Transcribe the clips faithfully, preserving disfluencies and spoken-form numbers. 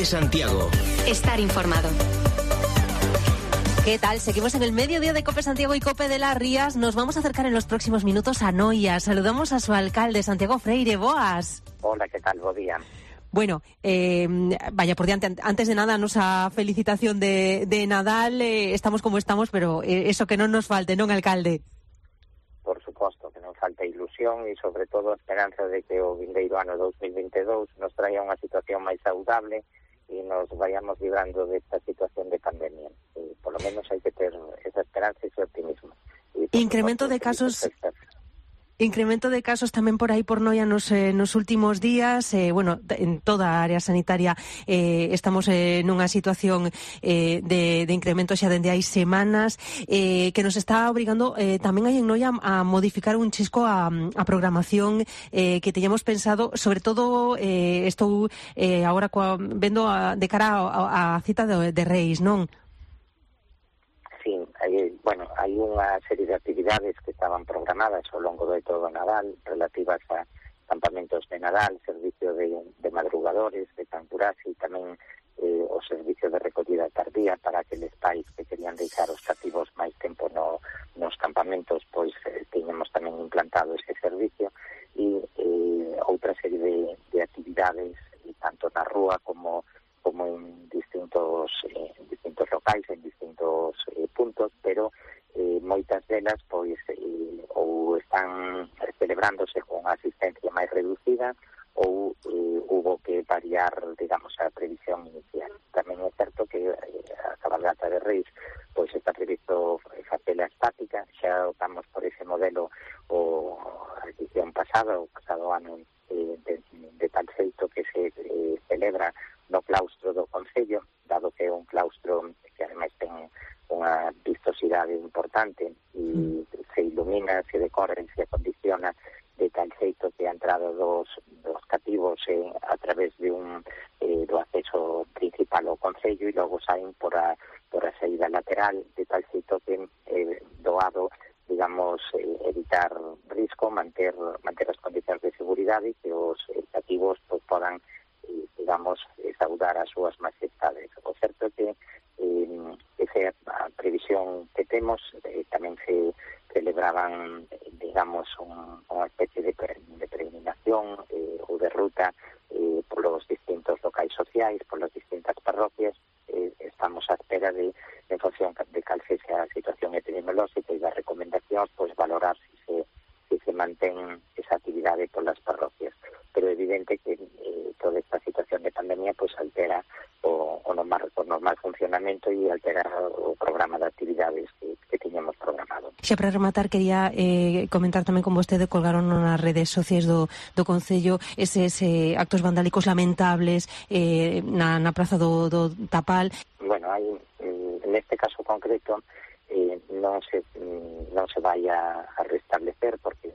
COPE Santiago. Estar informado. ¿Qué tal? Seguimos en el mediodía de COPE Santiago y COPE de las Rías. Nos vamos a acercar en los próximos minutos a Noia. Saludamos a su alcalde, Santiago Freire. Boas. Hola, ¿qué tal? Bo día. Bueno, eh, vaya por diante, antes de nada, nuestra felicitación de, de Nadal. Eh, estamos como estamos, pero eh, eso que non nos falte, non, alcalde? Por suposto, que non falte ilusión e, sobre todo, a esperanza de que o vindeiro ano dos mil veintidós nos traia unha situación máis saudable e nos vayamos librando desta situación de pandemia. E, por lo menos hai que ter esa esperanza e ese optimismo. E, Incremento de casos... Incremento de casos tamén por aí por Noia nos, eh, nos últimos días. Eh, bueno, en toda a área sanitaria eh, estamos eh, nunha situación eh, de, de incremento xa dende hai semanas eh, que nos está obrigando eh, tamén aí en Noia a modificar un chisco a, a programación eh, que teñamos pensado, sobre todo eh, estou eh, agora coa, vendo a, de cara a, a cita de, de Reis, non? Sí, hai, bueno, hai unha serie de actividades que estaban programadas ao longo de todo o Nadal, relativas a campamentos de Nadal, servicio de, de madrugadores, de Tancurasi, e tamén eh, o servicio de recollida tardía para aqueles pais que querían deixar os cativos máis tempo no, nos campamentos, pois eh, teñemos tamén implantado ese servicio, e eh, outra serie de, de actividades, tanto na rúa como como en distintos eh, en distintos locais, en distintos eh, puntos, pero eh, moitas delas pois eh, ou están celebrándose con asistencia máis reducida ou eh, hubo que variar, digamos, a previsión inicial. Tamén é certo que eh, a cabalgata de Reis pois está previsto facela estática, xa optamos por ese modelo o a edición pasada, o pasado ano, eh, de, de tal feito que se eh, celebra no claustro do Concello, dado que é un claustro que ademais ten unha vistosidade importante e se ilumina, se decora e se acondiciona de tal feito que a entrada dos, dos cativos é eh, a través de un eh, do acceso principal ao Concello e logo saen por a, por a saída lateral, de tal feito que é eh, doado, digamos, eh, evitar risco, manter manter as condicións de seguridade e que os eh, cativos pues, podan digamos, saudar as súas majestades. O certo é que eh, esa a previsión que temos eh, tamén se celebraban, digamos, un, unha especie de, de peregrinación eh, ou de ruta eh, polos distintos locais sociais, polas distintas parroquias. Eh, estamos á espera de, en función de cal sexa a situación epidemiolóxica e das recomendacións, pois valorar se se, se, se mantén esa actividade polas parroquias. Pero é evidente que eh, toda esta situación de pandemia pues altera o, o, normal, o normal funcionamento e altera o programa de actividades que, que tiñamos programado. Xa para rematar, quería eh, comentar tamén con vostede, colgaron nas redes sociais do, do Concello eses eh, actos vandálicos lamentables eh, na, na praza do, do Tapal. Bueno, hai, neste caso concreto eh, non se non se vai a, a restablecer porque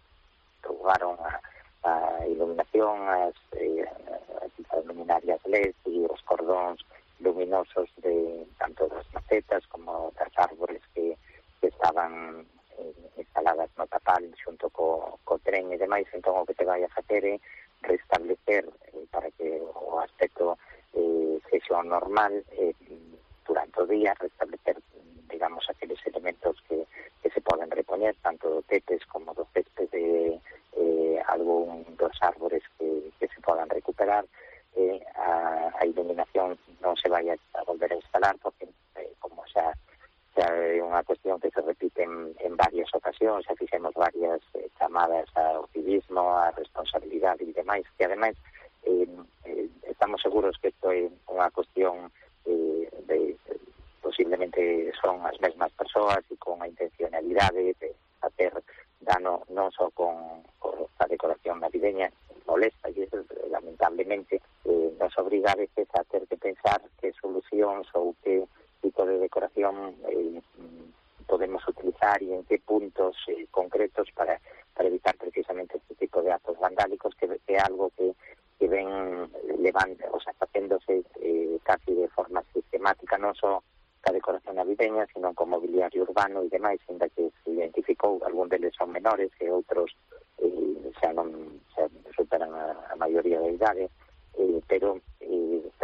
colgaron a a iluminación, as, eh, as luminarias L E D e os cordóns luminosos de tanto das macetas como das árbores que, que estaban eh, instaladas no Tapal xunto co, co tren e demais. Entón o que te vai a facer é restablecer eh, para que o aspecto eh, sexa normal eh, durante o día, restablecer, digamos, aqueles elementos que, que se poden repoñer, tanto do tetes como do césped de eh, algún dos árbores que, que se podan recuperar. Eh, a, a iluminación non se vai a, a volver a instalar porque eh, como xa, xa é unha cuestión que se repite en, en varias ocasións, xa fixemos varias eh, chamadas ao civismo, a responsabilidade e demais, que ademais eh, eh, estamos seguros que isto é unha cuestión eh, de, de posiblemente son as mesmas persoas e con a intencionalidade de facer dano non só con, con a decoración navideña, molesta e eso, lamentablemente eh, nos obriga a veces a ter que pensar que solucións ou que tipo de decoración eh, podemos utilizar e en que puntos eh, concretos para, para evitar precisamente este tipo de actos vandálicos que é algo que, que ven levando, o sea, facéndose eh, casi de forma sistemática, non só a decoración navideña, sino con mobiliario urbano e demais, ainda que se identificou, algún deles son menores e outros eh, xa non xa superan a, a maioría da idade, eh, pero eh,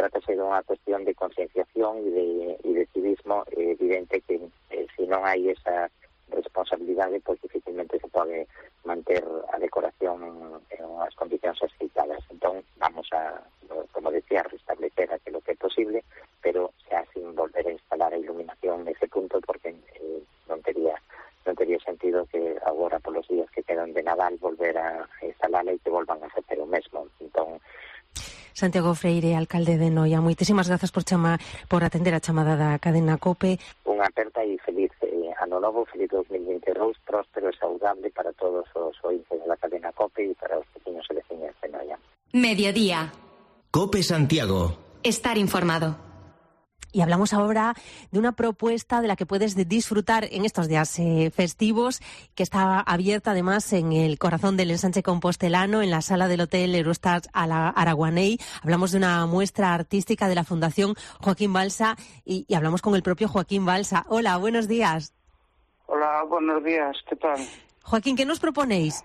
trátase dunha cuestión de concienciación e de, e de civismo. É evidente que eh, se non hai esa responsabilidade, pois dificilmente se pode manter a decoración en unhas condicións aceitadas. Entón, vamos a, como decía, restablecer aquilo que é posible, pero xa sin volver a instalar a iluminación nese punto, porque eh, non tería non tería sentido que agora, polos días que quedan de Nadal, volver a instalarla e que volvan a facer o mesmo. Entón, Santiago Freire, alcalde de Noia, moitísimas grazas por chama, por atender a chamada da cadena COPE. Unha aperta e feliz eh, ano novo, feliz dos mil veintidós, próspero e saudable para todos os ointes da cadena COPE e para os veciños e veciñas de Noia. Mediodía. COPE Santiago. Estar informado. Y hablamos ahora de una propuesta de la que puedes disfrutar en estos días eh, festivos, que está abierta además en el corazón del ensanche compostelano, en la sala del Hotel Eurostars Araguaney. Hablamos de una muestra artística de la Fundación Joaquín Balsa y, y hablamos con el propio Joaquín Balsa. Hola, buenos días. Hola, buenos días, ¿qué tal? Joaquín, ¿qué nos proponéis?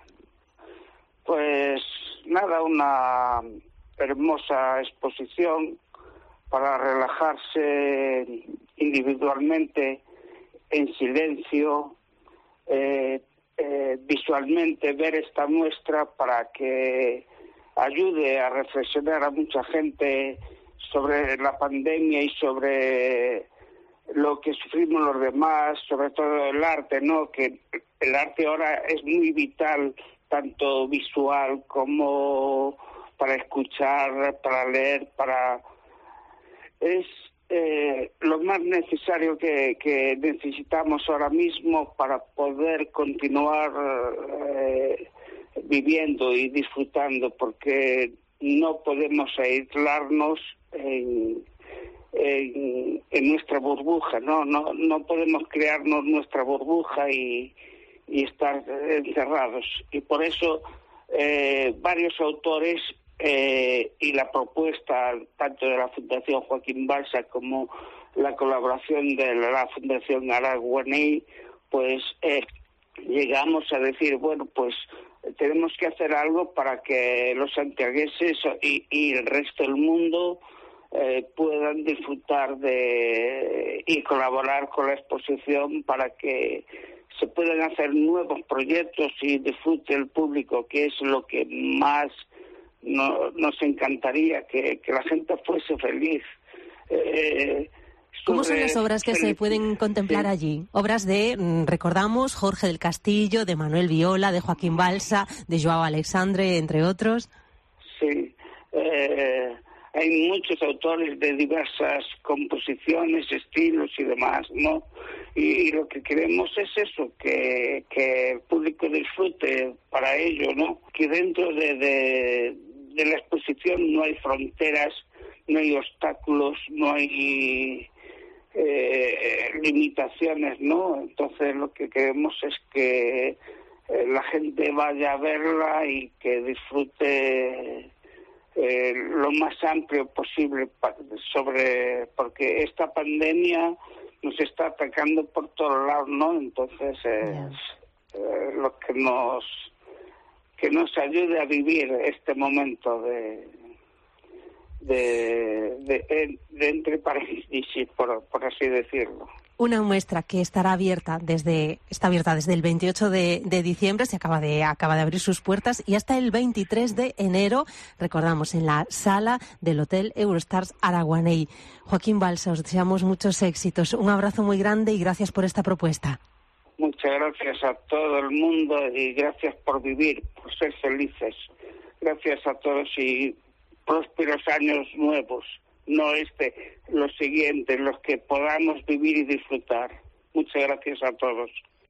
Pues nada, una hermosa exposición para relajarse individualmente, en silencio, eh, eh, visualmente ver esta muestra para que ayude a reflexionar a mucha gente sobre la pandemia y sobre lo que sufrimos los demás, sobre todo el arte, ¿no? Que el arte ahora es muy vital, tanto visual como para escuchar, para leer, para... Es eh, lo más necesario que, que necesitamos ahora mismo para poder continuar eh, viviendo y disfrutando, porque no podemos aislarnos en, en, en nuestra burbuja, ¿no? No, no podemos crearnos nuestra burbuja y, y estar encerrados. Y por eso eh, varios autores Eh, y la propuesta tanto de la Fundación Joaquín Balsa como la colaboración de la Fundación Araguaney, pues eh, llegamos a decir, bueno, pues tenemos que hacer algo para que los santiagueses y, y el resto del mundo eh, puedan disfrutar de y colaborar con la exposición para que se puedan hacer nuevos proyectos y disfrute el público, que es lo que más No, nos encantaría, que, que la gente fuese feliz. Eh, ¿Cómo son las obras que se pueden contemplar sí. allí? Obras de, recordamos, Jorge del Castillo, de Manuel Viola, de Joaquín Balsa, de Joao Alexandre, entre otros. Sí, eh, hay muchos autores de diversas composiciones, estilos y demás, ¿no? Y, y lo que queremos es eso, que, que el público disfrute para ello, ¿no? Que dentro de, de, de la exposición no hay fronteras, no hay obstáculos, no hay eh, limitaciones, ¿no? Entonces lo que queremos es que eh, la gente vaya a verla y que disfrute eh, lo más amplio posible sobre, porque esta pandemia nos está atacando por todos lados, ¿no? Entonces es yeah. eh, lo que nos que nos ayude a vivir este momento de de, de, de entre paréntesis, por, por así decirlo. Una muestra que estará abierta desde está abierta desde el veintiocho de, de diciembre, se acaba de acaba de abrir sus puertas, y hasta el veintitrés de enero, recordamos, en la sala del Hotel Eurostars Araguaney. Joaquín Balsa, os deseamos muchos éxitos. Un abrazo muy grande y gracias por esta propuesta. Muchas gracias a todo el mundo y gracias por vivir, por ser felices. Gracias a todos y prósperos años nuevos. No este, los siguientes, los que podamos vivir y disfrutar. Muchas gracias a todos.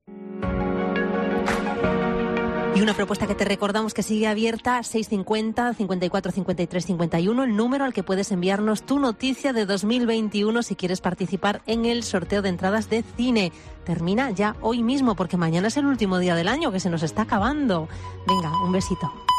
Y una propuesta que te recordamos que sigue abierta, seis cincuenta, cincuenta y cuatro, cincuenta y tres, cincuenta y uno, el número al que puedes enviarnos tu noticia de dos mil veintiuno si quieres participar en el sorteo de entradas de cine. Termina ya hoy mismo porque mañana es el último día del año, que se nos está acabando. Venga, un besito.